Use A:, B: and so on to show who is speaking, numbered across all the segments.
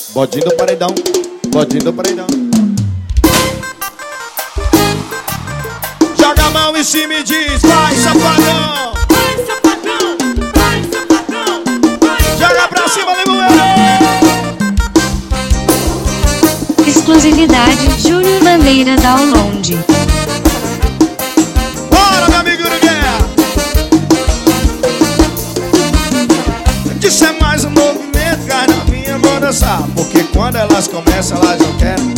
A: Bodinho do paredão, bodinho do paredão. Joga a mão em cima e diz: vai, safadão.
B: Vai, safadão, vai, safadão, vai.
A: Joga pra cima, limoeiro.
C: Exclusividade Júnior Bandeira Download.
A: Bora, meu amigo do Guerra. Isso é mais um movimento que as novinhas vão dançar, porque quando elas começam, elas não querem.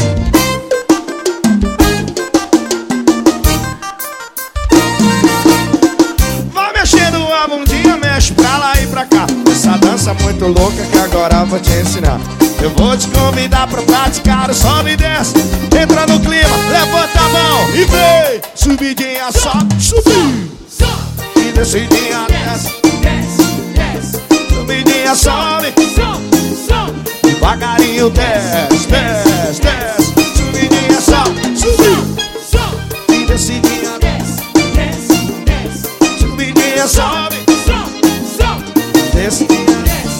A: Vai mexendo a bundinha, mexe pra lá e pra cá. Essa dança muito louca que agora eu vou te ensinar. Eu vou te convidar pra praticar o sobe e desce. Entra no clima, levanta a mão e vem. Subidinha, sobe, subir. E descidinha, desce. Subidinha, sobe. Devagarinho, desce, desce, desce. Subidinha, sobe, subir. E descidinha, desce. Subidinha, sobe. Descidinha.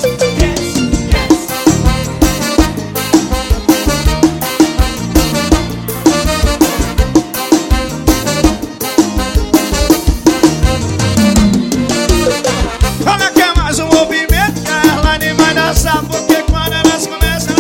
A: Olha que é mais um movimento que a Airline vai dançar, porque quando elas começam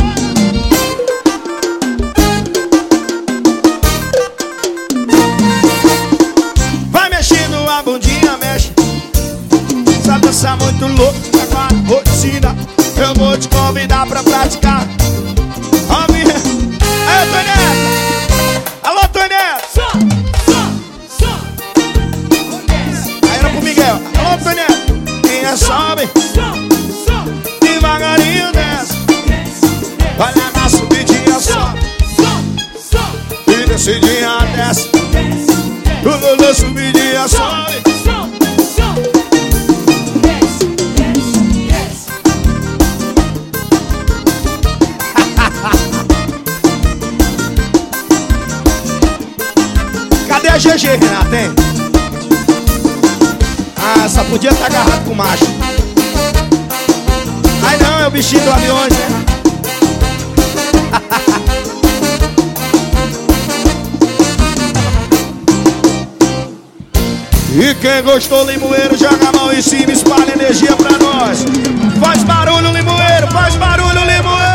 A: vai mexendo a bundinha, mexe. Essa dança muito louca, agora vou te ensinar. Eu vou te convidar pra praticar. Ó, minha. Aí, Toneta. Alô, Toneta. Aí era pro Miguel. Alô, Toneta. Quem sobe, devagarinho desce. Olha na subidinha, sobe. E descidinha, desce. Na subidinha, sobe. Cadê a GG, Renata, hein? Ah, só podia estar agarrado com o macho. Ai não, é o bichinho do aviões, né? E quem gostou, limoeiro, joga a mão em cima, espalha energia pra nós. Faz barulho, limoeiro, faz barulho, limoeiro.